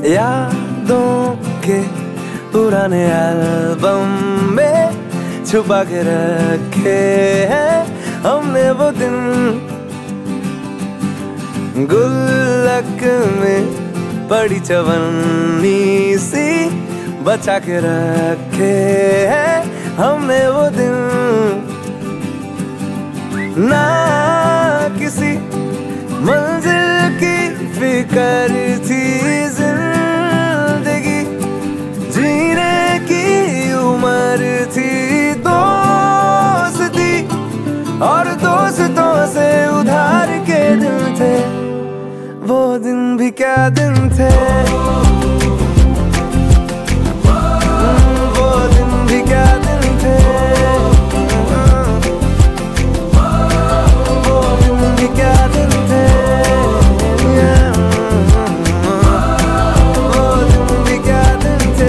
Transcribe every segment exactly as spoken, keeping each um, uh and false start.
यादों के पुराने एल्बम में छुपा के रखे हैं हमने वो दिन, गुल्लक में पड़ी चवन्नी सी बचा के रखे हैं हमने वो दिन। ना किसी मंजिल की फिक्र थी, जिंदगी जीने की उम्र थी, दोस्ती और दोस्तों से उधार के दिन थे, वो दिन भी क्या दिन थे, वो दिन भी क्या दिन थे, वो दिन भी क्या दिन थे, वो दिन भी क्या दिन थे।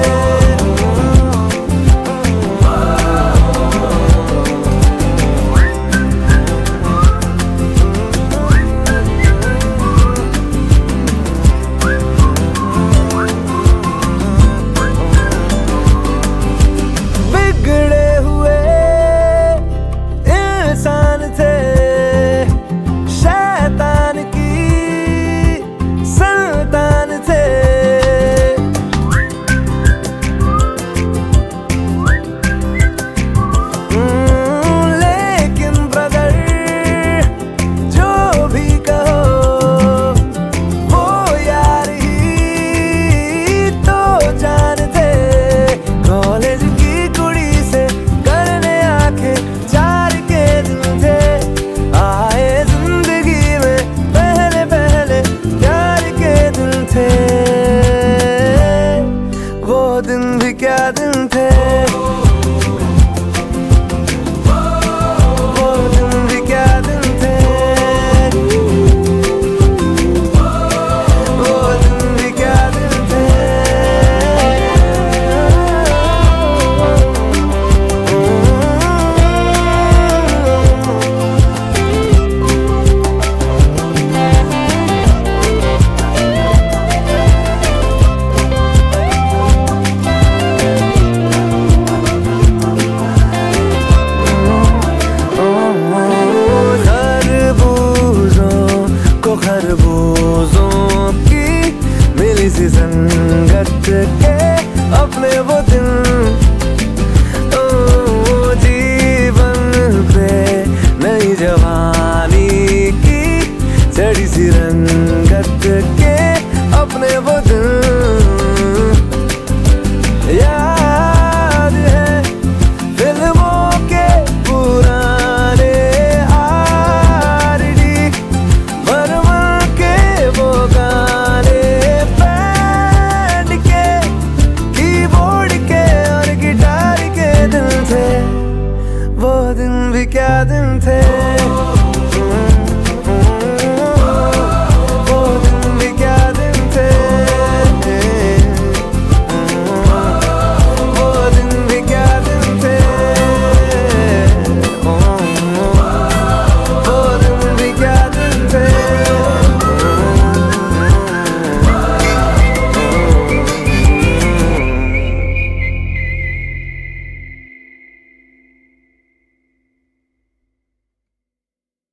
बिगड़े हुए इंसान थे, शैतान की संतान थे, लेकिन ब्रदर जो भी कहो वो यार ही तो जान थे। कॉलेज की कुड़ी से करने आके चार के दिन थे, आए जिंदगी में पहले पहले प्यार के दिन थे, वो दिन भी क्या दिन थे, वो दिन भी क्या दिन थे, वो दिन भी क्या दिन थे। खरबूजों की मिली सी संगत के अपने वो दिन, ओ जीवन पे नई जवानी की चढ़ी सी रंगत के अपने वो दिन। याद है फिल्मों के पुराने आरडी, वो गाने बैंड के, कीबोर्ड के और गिटार के दिन थे, वो दिन भी क्या दिन थे।